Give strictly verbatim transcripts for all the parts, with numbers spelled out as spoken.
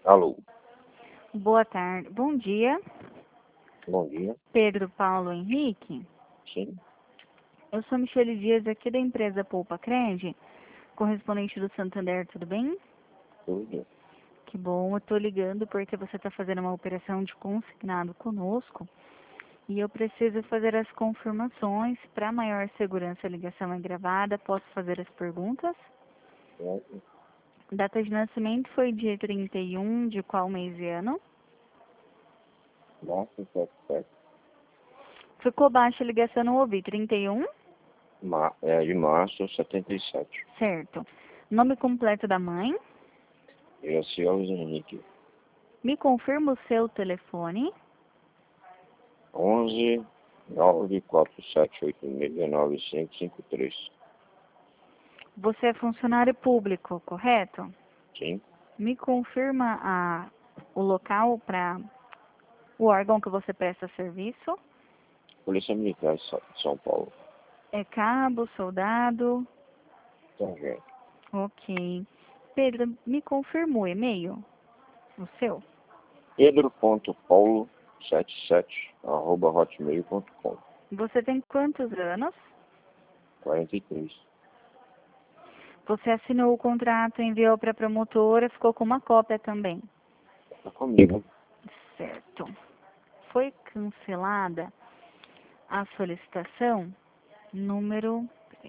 Alô, Boa tarde. Bom dia, bom dia. Pedro Paulo Henrique. Sim, Eu sou Michele Dias, aqui da empresa Poupa Cred, correspondente do Santander, tudo bem? tudo. Que bom, eu estou ligando porque você está fazendo uma operação de consignado conosco e eu preciso fazer as confirmações. Para maior segurança, a ligação é gravada. Posso fazer as perguntas? Certo? Data de nascimento foi dia trinta e um de qual mês e ano? Março, sete, sete. Ficou baixa a ligação, não ouvi. trinta e um? Ma é, de março, setenta e sete. Certo. Nome completo da mãe? Gracioso Henrique. Me confirma o seu telefone. onze, nove, quatro, sete, oito, seis, nove, cinco, cinco, três. Você é funcionário público, correto? Sim, Me confirma a, o local para o órgão que você presta serviço. Polícia Militar de Sa- de São Paulo. É cabo, soldado? Sargento. Ok. Pedro, me confirma o e-mail? O seu? Pedro.paulo setenta e sete, arroba hotmail ponto com. Você tem quantos anos? quarenta e três. Você assinou o contrato, enviou para a promotora, ficou com uma cópia também. Tá comigo. Certo. Foi cancelada a solicitação número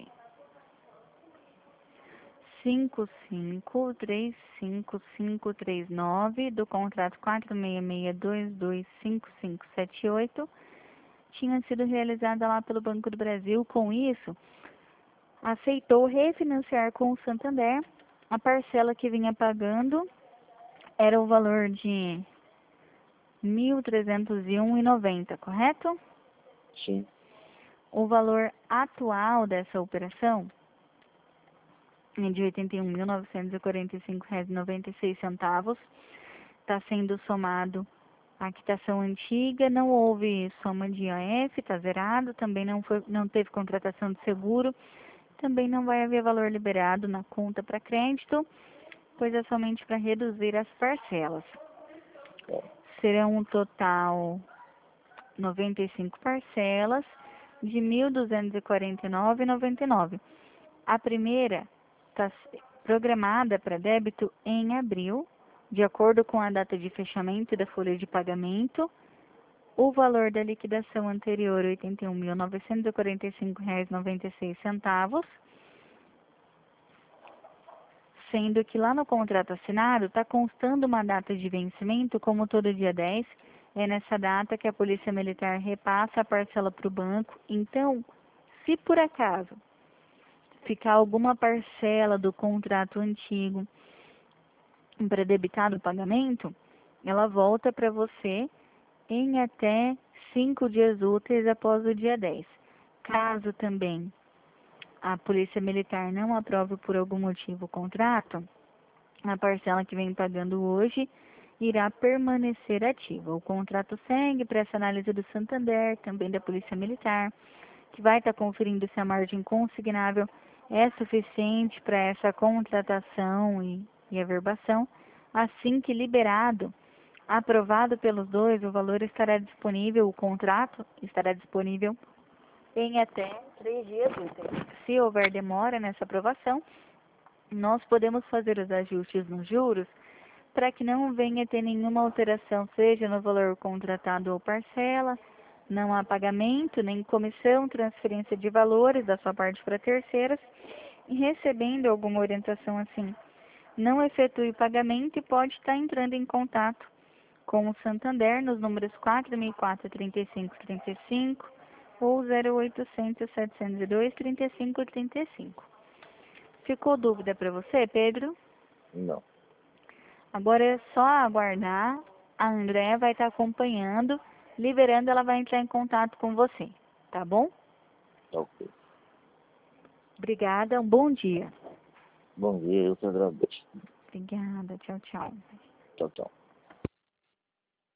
cinco cinco três cinco cinco três nove do contrato quatro seis seis dois dois cinco cinco sete oito tinha sido realizada lá pelo Banco do Brasil. Com isso, aceitou refinanciar com o Santander. A parcela que vinha pagando era o valor de mil trezentos e um e noventa, correto? Sim, O valor atual dessa operação é de oitenta e um mil novecentos e quarenta e cinco reais e noventa e seis centavos. Está sendo somado a quitação antiga, não houve soma de I O F, está zerado, também não, foi, não teve contratação de seguro, também não vai haver valor liberado na conta para crédito, pois é somente para reduzir as parcelas. é. Serão um total noventa e cinco parcelas de mil duzentos e quarenta e nove reais e noventa e nove centavos. A primeira está programada para débito em abril, de acordo com a data de fechamento da folha de pagamento. O valor da liquidação anterior, oitenta e um mil novecentos e quarenta e cinco reais e noventa e seis centavos, sendo que lá no contrato assinado está constando uma data de vencimento, como todo dia dez, é nessa data que a Polícia Militar repassa a parcela para o banco. Então, se por acaso ficar alguma parcela do contrato antigo para debitar do pagamento, ela volta para você em até cinco dias úteis após o dia dez. Caso também a Polícia Militar não aprove por algum motivo o contrato, a parcela que vem pagando hoje irá permanecer ativa. O contrato segue para essa análise do Santander, também da Polícia Militar, que vai estar conferindo se a margem consignável é suficiente para essa contratação e, e averbação. Assim que liberado, aprovado pelos dois, o valor estará disponível, o contrato estará disponível em até três dias úteis. Se houver demora nessa aprovação, nós podemos fazer os ajustes nos juros para que não venha ter nenhuma alteração, seja no valor contratado ou parcela, não há pagamento, nem comissão, transferência de valores da sua parte para terceiras, e recebendo alguma orientação assim, não efetue o pagamento e pode estar entrando em contato com o Santander nos números quatro seis quatro, trinta e cinco, trinta e cinco ou zero oitocentos, setecentos e dois, trinta e cinco, trinta e cinco. Ficou dúvida para você, Pedro? Não. Agora é só aguardar. A Andréa vai estar acompanhando. Liberando, ela vai entrar em contato com você. Tá bom? Tá ok. Obrigada. Um bom dia. Bom dia, eu que agradeço. Obrigada. Tchau, tchau. Tchau, tchau.